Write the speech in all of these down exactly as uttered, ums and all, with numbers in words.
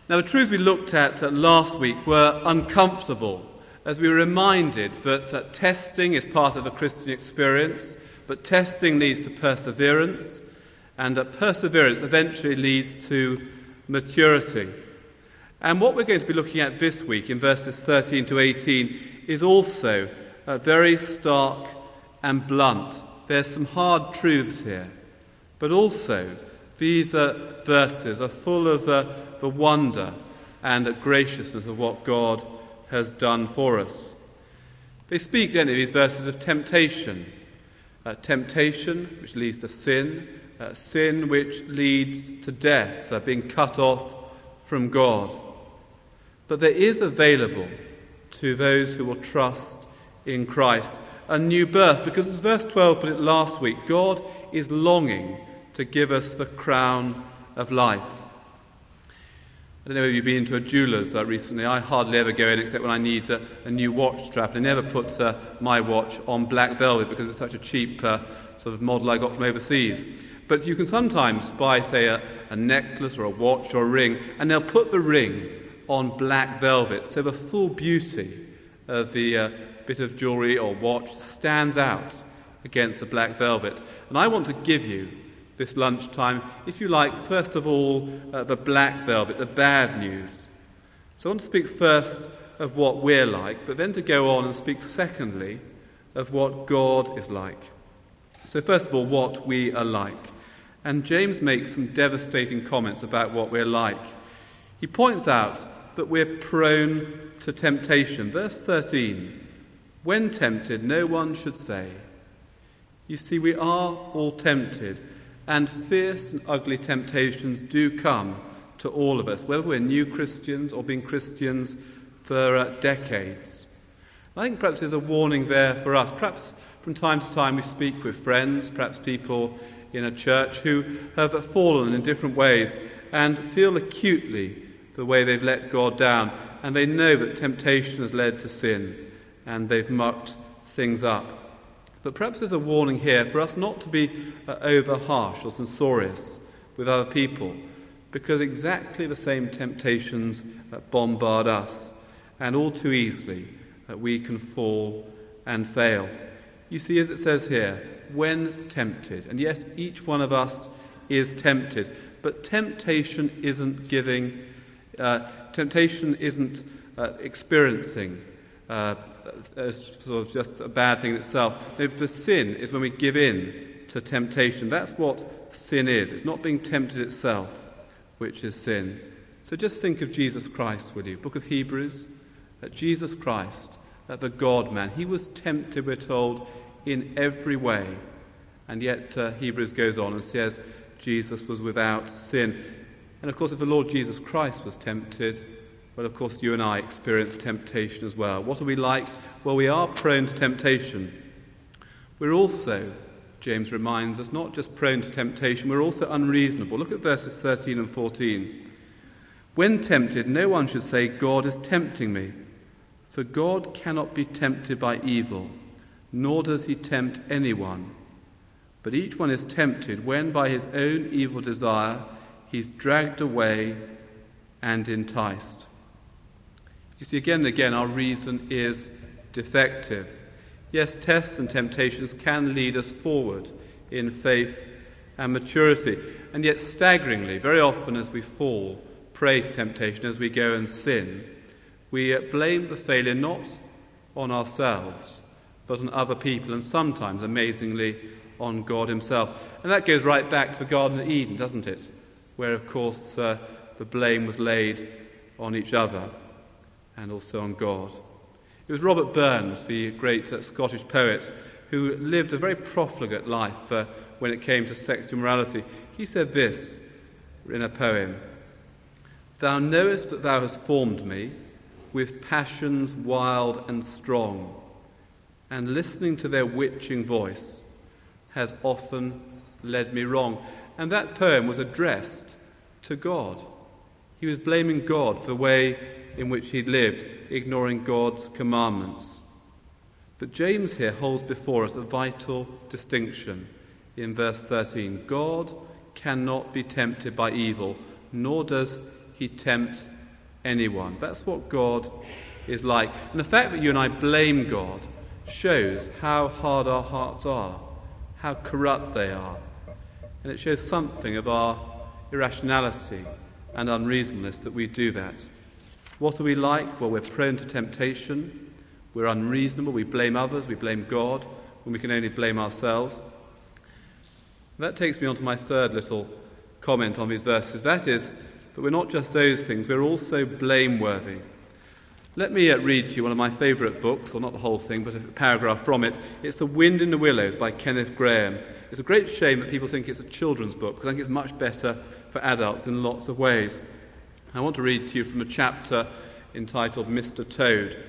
Now, the truths we looked at uh, last week were uncomfortable, as we were reminded that uh, testing is part of the Christian experience, but testing leads to perseverance, and uh, perseverance eventually leads to maturity. And what we're going to be looking at this week in verses thirteen to eighteen is also uh, very stark and blunt. There's some hard truths here, but also these uh, verses are full of uh, the wonder and the graciousness of what God has done for us. They speak, don't they, these verses of temptation. Uh, temptation, which leads to sin. Uh, sin, which leads to death, uh, being cut off from God. But there is available to those who will trust in Christ a new birth, because as verse twelve put it last week, God is longing to give us the crown of life. I don't know if you've been to a jeweller's uh, recently. I hardly ever go in except when I need uh, a new watch strap. I never put uh, my watch on black velvet because it's such a cheap uh, sort of model I got from overseas. But you can sometimes buy, say, a, a necklace or a watch or a ring, and they'll put the ring on black velvet, so the full beauty of the uh, bit of jewellery or watch stands out against the black velvet. And I want to give you this lunchtime, if you like, first of all, uh, the black velvet, the bad news. So I want to speak first of what we're like, but then to go on and speak secondly of what God is like. So first of all, what we are like. And James makes some devastating comments about what we're like. He points out that we're prone to temptation. Verse thirteen, when tempted, no one should say. You see, we are all tempted, and fierce and ugly temptations do come to all of us, whether we're new Christians or been Christians for uh, decades. I think perhaps there's a warning there for us. Perhaps from time to time we speak with friends, perhaps people in a church who have fallen in different ways and feel acutely the way they've let God down, and they know that temptation has led to sin and they've mucked things up. But perhaps there's a warning here for us not to be uh, over harsh or censorious with other people, because exactly the same temptations uh, bombard us, and all too easily uh, we can fall and fail. You see, as it says here, when tempted, and yes, each one of us is tempted, but temptation isn't giving, uh, temptation isn't uh, experiencing uh, as sort of just a bad thing in itself. No, the sin is when we give in to temptation. That's what sin is. It's not being tempted itself, which is sin. So just think of Jesus Christ, will you? Book of Hebrews, that Jesus Christ, that the God-man, he was tempted, we're told, in every way. And yet uh, Hebrews goes on and says Jesus was without sin. And of course, if the Lord Jesus Christ was tempted, well, of course, you and I experience temptation as well. What are we like? Well, we are prone to temptation. We're also, James reminds us, not just prone to temptation, we're also unreasonable. Look at verses thirteen and fourteen. When tempted, no one should say, God is tempting me. For God cannot be tempted by evil, nor does he tempt anyone. But each one is tempted when by his own evil desire he's dragged away and enticed. You see, again and again, our reason is defective. Yes, tests and temptations can lead us forward in faith and maturity. And yet, staggeringly, very often as we fall prey to temptation, as we go and sin, we blame the failure not on ourselves, but on other people, and sometimes, amazingly, on God himself. And that goes right back to the Garden of Eden, doesn't it? Where, of course, uh, the blame was laid on each other and also on God. It was Robert Burns, the great uh, Scottish poet, who lived a very profligate life uh, when it came to sexual morality. He said this in a poem: "Thou knowest that thou hast formed me with passions wild and strong, and listening to their witching voice has often led me wrong." And that poem was addressed to God. He was blaming God for the way in which he'd lived, ignoring God's commandments. But James here holds before us a vital distinction in verse thirteen. God cannot be tempted by evil, nor does he tempt anyone. That's what God is like. And the fact that you and I blame God shows how hard our hearts are, how corrupt they are. And it shows something of our irrationality and unreasonableness that we do that. What are we like? Well, we're prone to temptation. We're unreasonable. We blame others. We blame God when we can only blame ourselves. That takes me on to my third little comment on these verses. That is, but we're not just those things, we're also blameworthy. Let me uh, read to you one of my favourite books, or not the whole thing, but a paragraph from it. It's The Wind in the Willows by Kenneth Grahame. It's a great shame that people think it's a children's book, because I think it's much better for adults in lots of ways. I want to read to you from a chapter entitled Mister Toad.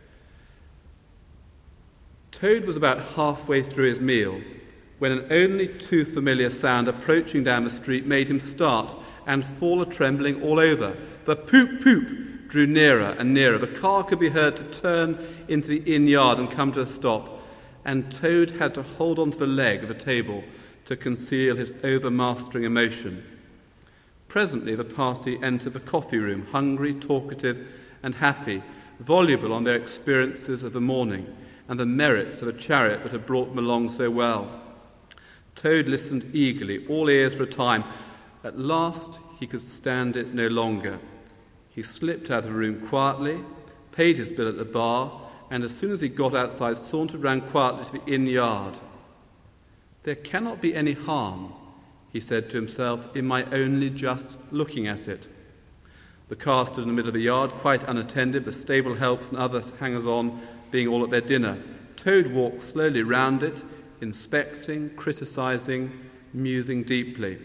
Toad was about halfway through his meal when an only too familiar sound approaching down the street made him start and fall a-trembling all over. The poop-poop drew nearer and nearer. The car could be heard to turn into the inn yard and come to a stop, and Toad had to hold on to the leg of a table to conceal his overmastering emotion. Presently the party entered the coffee room, hungry, talkative and happy, voluble on their experiences of the morning and the merits of a chariot that had brought them along so well. Toad listened eagerly, all ears for a time. At last he could stand it no longer. He slipped out of the room quietly, paid his bill at the bar, and as soon as he got outside, sauntered round quietly to the inn yard. There cannot be any harm, he said to himself, in my only just looking at it. The car stood in the middle of the yard, quite unattended, the stable helps and other hangers-on being all at their dinner. Toad walked slowly round it, inspecting, criticising, musing deeply.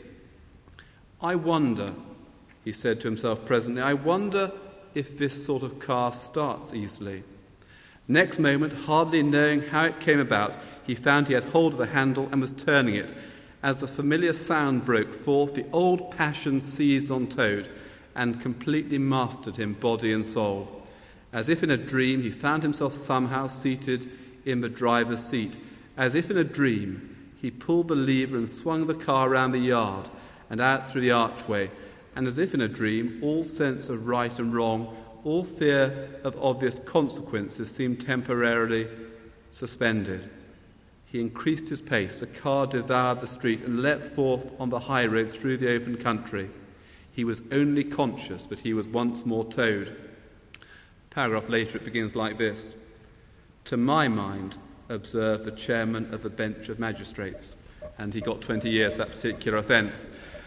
I wonder, he said to himself presently, I wonder if this sort of car starts easily. Next moment, hardly knowing how it came about, he found he had hold of the handle and was turning it. As the familiar sound broke forth, the old passion seized on Toad and completely mastered him, body and soul. As if in a dream, he found himself somehow seated in the driver's seat. As if in a dream, he pulled the lever and swung the car round the yard and out through the archway. And as if in a dream, all sense of right and wrong, all fear of obvious consequences seemed temporarily suspended. He increased his pace. The car devoured the street and leapt forth on the high road through the open country. He was only conscious that he was once more Toad. A paragraph later it begins like this. To my mind, observed the chairman of the bench of magistrates, and he got twenty years for that particular offence.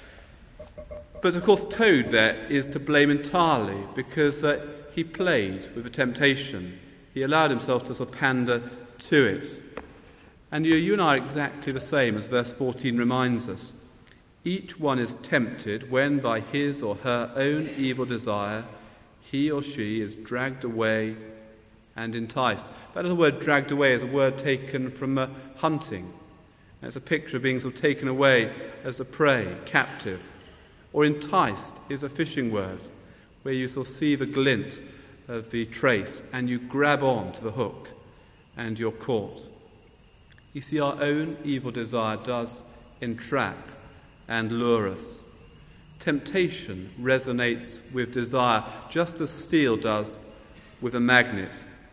But of course Toad there is to blame entirely, because uh, he played with the temptation. He allowed himself to sort of pander to it. And you, you and I are exactly the same, as verse fourteen reminds us. Each one is tempted when by his or her own evil desire he or she is dragged away and enticed. That little word dragged away is a word taken from uh, hunting. And it's a picture of being sort of taken away as a prey, captive. Or enticed is a fishing word, where you sort of see the glint of the trace and you grab on to the hook and you're caught. You see, our own evil desire does entrap and lure us. Temptation resonates with desire, just as steel does with a magnet.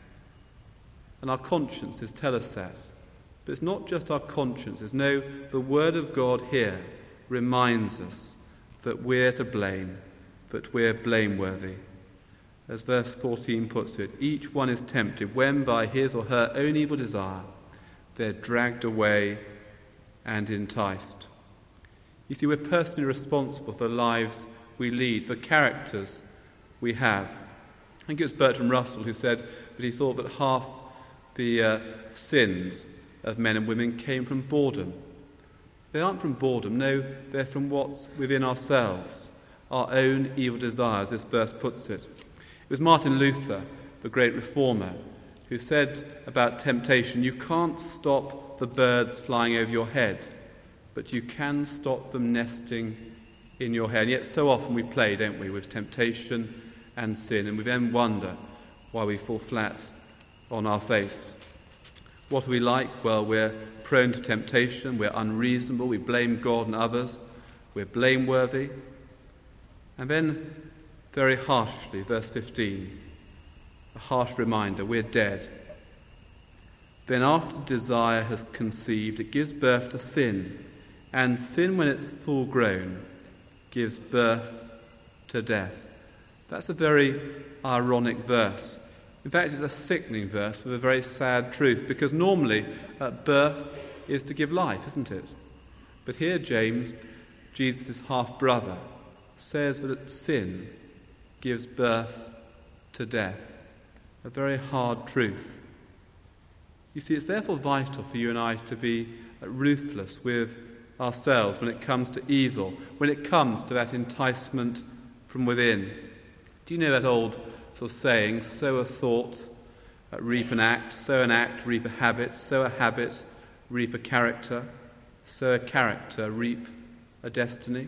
And our consciences tell us that. But it's not just our consciences. No, the Word of God here reminds us that we're to blame, that we're blameworthy. As verse fourteen puts it, each one is tempted when by his or her own evil desire they're dragged away and enticed. You see, we're personally responsible for the lives we lead, for characters we have. I think it was Bertrand Russell who said that he thought that half the uh, sins of men and women came from boredom. They aren't from boredom, no, they're from what's within ourselves, our own evil desires, this verse puts it. It was Martin Luther, the great reformer, who said about temptation, you can't stop the birds flying over your head, but you can stop them nesting in your head. And yet so often we play, don't we, with temptation and sin, and we then wonder why we fall flat on our face. What are we like? Well, we're prone to temptation, we're unreasonable, we blame God and others, we're blameworthy. And then very harshly, verse fifteen, a harsh reminder, we're dead. Then after desire has conceived, it gives birth to sin, and sin, when it's full grown, gives birth to death. That's a very ironic verse. In fact, it's a sickening verse with a very sad truth, because normally uh, birth is to give life, isn't it? But here James, Jesus' half-brother, says that sin gives birth to death. A very hard truth. You see, it's therefore vital for you and I to be ruthless with ourselves when it comes to evil, when it comes to that enticement from within. Do you know that old sort of saying, sow a thought, uh, reap an act, sow an act, reap a habit, sow a habit, reap a character, sow a character, reap a destiny?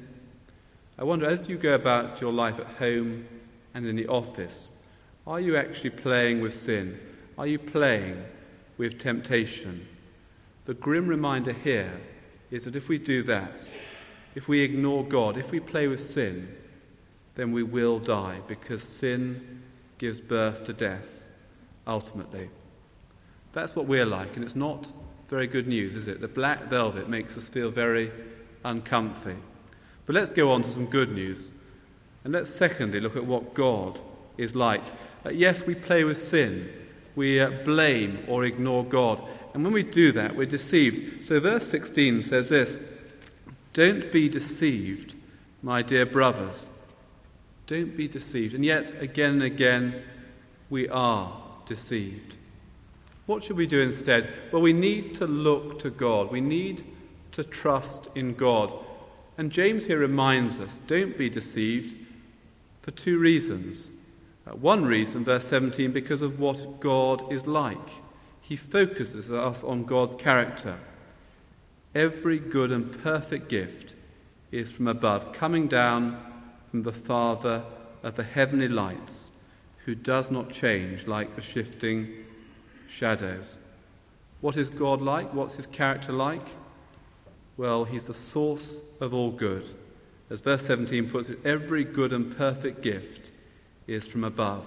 I wonder, as you go about your life at home and in the office, are you actually playing with sin? Are you playing with temptation? The grim reminder here is that if we do that, if we ignore God, if we play with sin, then we will die, because sin gives birth to death, ultimately. That's what we're like, and it's not very good news, is it? The black velvet makes us feel very uncomfy. But let's go on to some good news. And let's secondly look at what God is like. Uh, yes, we play with sin. We uh, blame or ignore God. And when we do that, we're deceived. So verse sixteen says this, "Don't be deceived, my dear brothers." Don't be deceived. And yet, again and again, we are deceived. What should we do instead? Well, we need to look to God. We need to trust in God. And James here reminds us, don't be deceived for two reasons. Uh, one reason, verse seventeen, because of what God is like. He focuses us on God's character. Every good and perfect gift is from above, coming down from the Father of the heavenly lights, who does not change like the shifting shadows. What is God like? What's his character like? Well, he's the source of all good. As verse seventeen puts it, every good and perfect gift is from above.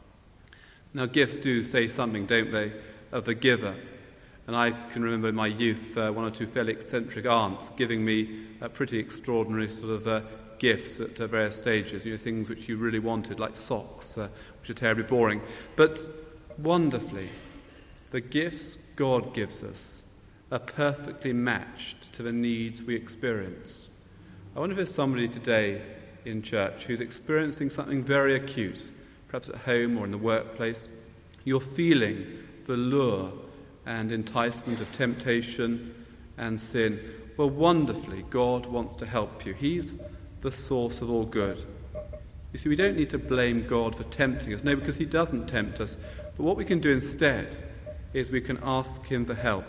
Now, gifts do say something, don't they, of the giver. And I can remember in my youth uh, one or two fairly eccentric aunts giving me a pretty extraordinary sort of uh, gifts at uh, various stages, you know, things which you really wanted, like socks, uh, which are terribly boring. But wonderfully, the gifts God gives us are perfectly matched to the needs we experience. I wonder if there's somebody today in church who's experiencing something very acute, perhaps at home or in the workplace. You're feeling the lure and enticement of temptation and sin. Well, wonderfully, God wants to help you. He's the source of all good. You see, we don't need to blame God for tempting us. No, because he doesn't tempt us. But what we can do instead is we can ask him for help.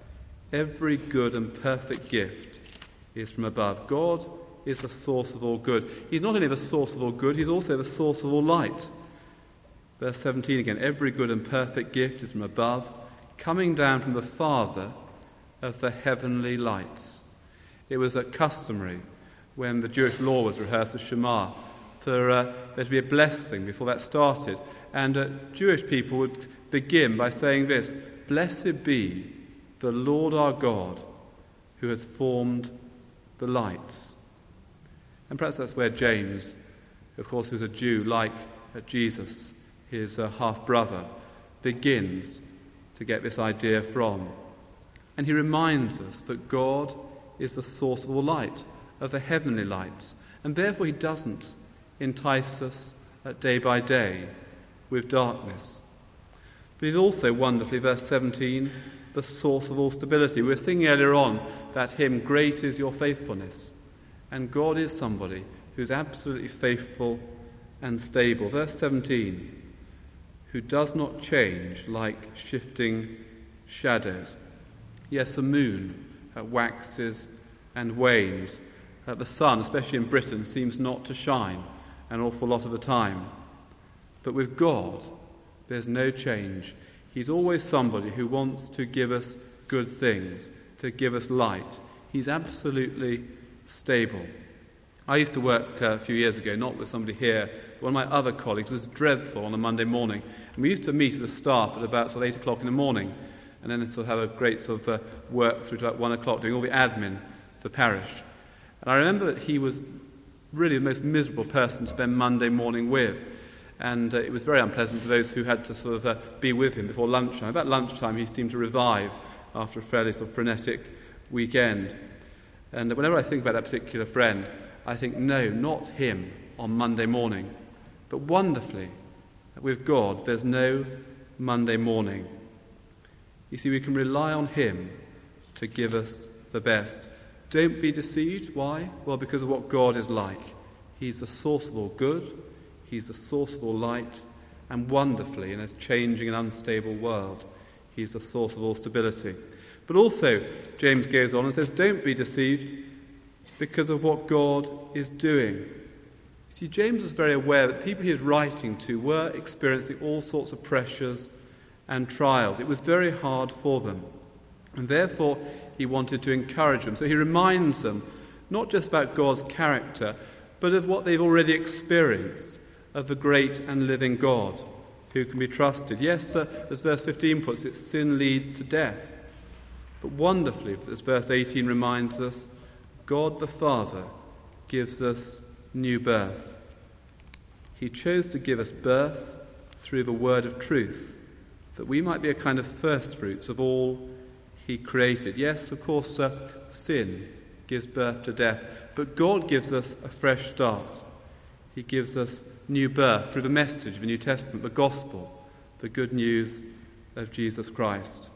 Every good and perfect gift is from above. God is the source of all good. He's not only the source of all good, he's also the source of all light. Verse seventeen again, every good and perfect gift is from above, coming down from the Father of the heavenly lights. It was uh, customary when the Jewish law was rehearsed, the Shema, for uh, there to be a blessing before that started. And uh, Jewish people would begin by saying this, "Blessed be the Lord our God, who has formed the lights." And perhaps that's where James, of course, who's a Jew like uh, Jesus, his uh, half-brother, begins to get this idea from. And he reminds us that God is the source of all light, of the heavenly lights, and therefore he doesn't entice us uh, day by day with darkness. But he's also wonderfully, verse seventeen, the source of all stability. We were singing earlier on that hymn, "Great is your faithfulness," and God is somebody who's absolutely faithful and stable. Verse seventeen, who does not change like shifting shadows. Yes, the moon uh, waxes and wanes. Uh, the sun, especially in Britain, seems not to shine an awful lot of the time. But with God, there's no change. He's always somebody who wants to give us good things, to give us light. He's absolutely stable. I used to work uh, a few years ago, not with somebody here, one of my other colleagues was dreadful on a Monday morning. And we used to meet as a staff at about sort of eight o'clock in the morning, and then sort of have a great sort of uh, work through to about one o'clock, doing all the admin for the parish. And I remember that he was really the most miserable person to spend Monday morning with. And uh, it was very unpleasant for those who had to sort of uh, be with him before lunchtime. About lunchtime, he seemed to revive after a fairly sort of frenetic weekend. And whenever I think about that particular friend, I think, no, not him on Monday morning. But wonderfully, with God, there's no Monday morning. You see, we can rely on him to give us the best. Don't be deceived. Why? Well, because of what God is like. He's the source of all good. He's the source of all light. And wonderfully, in a changing and unstable world, he's the source of all stability. But also, James goes on and says, don't be deceived because of what God is doing. See, James was very aware that people he was writing to were experiencing all sorts of pressures and trials. It was very hard for them. And therefore, he wanted to encourage them. So he reminds them not just about God's character, but of what they've already experienced, of the great and living God who can be trusted. Yes, uh, as verse fifteen puts it, sin leads to death. But wonderfully, as verse eighteen reminds us, God the Father gives us new birth. He chose to give us birth through the word of truth, that we might be a kind of first fruits of all he created. Yes, of course, uh, sin gives birth to death, but God gives us a fresh start. He gives us new birth through the message of the New Testament, the gospel, the good news of Jesus Christ.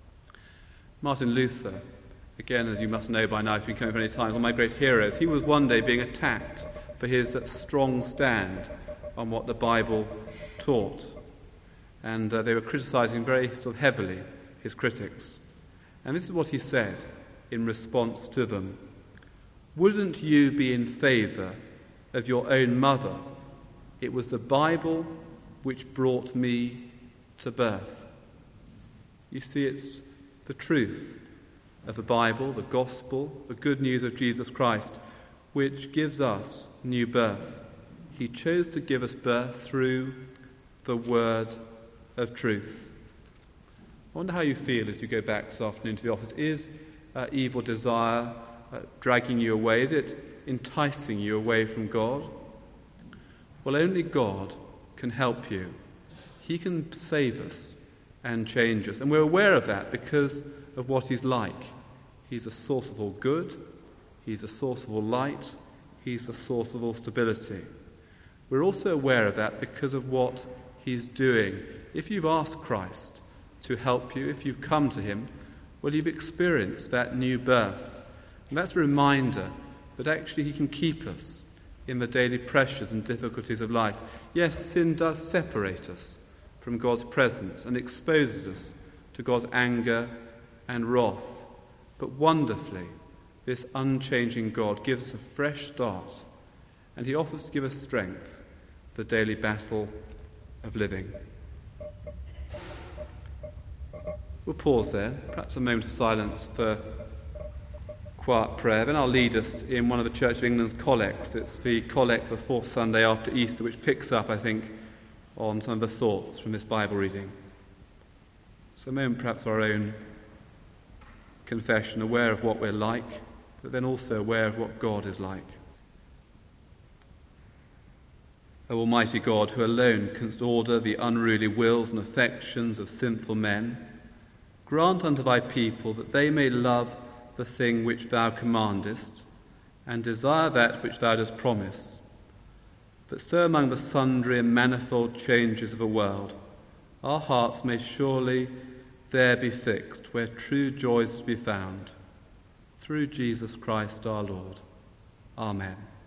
Martin Luther, again, as you must know by now, if you've come for any time, one of my great heroes, he was one day being attacked for his uh, strong stand on what the Bible taught. And uh, they were criticizing very sort of heavily his critics. And this is what he said in response to them. Wouldn't you be in favor of your own mother? It was the Bible which brought me to birth. You see, it's the truth of the Bible, the gospel, the good news of Jesus Christ, which gives us new birth. He chose to give us birth through the word of truth. I wonder how you feel as you go back this afternoon to the office. Is uh, evil desire uh, dragging you away? Is it enticing you away from God? Well, only God can help you. He can save us and change us. And we're aware of that because of what he's like. He's a source of all good. He's a source of all light. He's the source of all stability. We're also aware of that because of what he's doing. If you've asked Christ to help you, if you've come to him, well, you've experienced that new birth. And that's a reminder that actually he can keep us in the daily pressures and difficulties of life. Yes, sin does separate us from God's presence and exposes us to God's anger and wrath. But wonderfully, this unchanging God gives us a fresh start, and he offers to give us strength for the daily battle of living. We'll pause there, perhaps a moment of silence for quiet prayer. Then I'll lead us in one of the Church of England's collects. It's the collect for the fourth Sunday after Easter, which picks up, I think, on some of the thoughts from this Bible reading. So a moment perhaps our own confession, aware of what we're like, but then also aware of what God is like. O Almighty God, who alone canst order the unruly wills and affections of sinful men, grant unto thy people that they may love the thing which thou commandest, and desire that which thou dost promise, that so among the sundry and manifold changes of the world, our hearts may surely there be fixed, where true joy is to be found. Through Jesus Christ our Lord. Amen.